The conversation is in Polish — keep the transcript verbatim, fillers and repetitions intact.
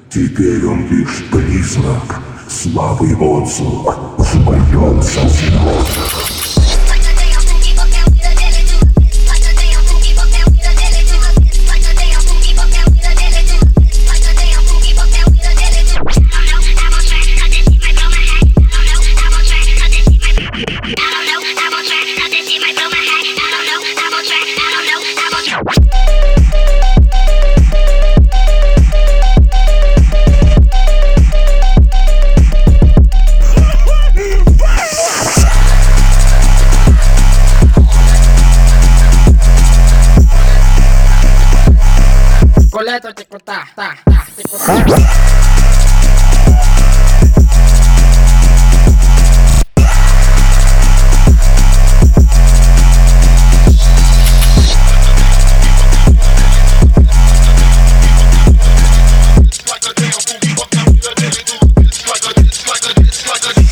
Теперь он лишь призрак, слабый отзвук в моем сознании. Coleto tipo tá, tá, tá, tipo tá. Like a damn boogie, fuck down, like a, like a, like a, like a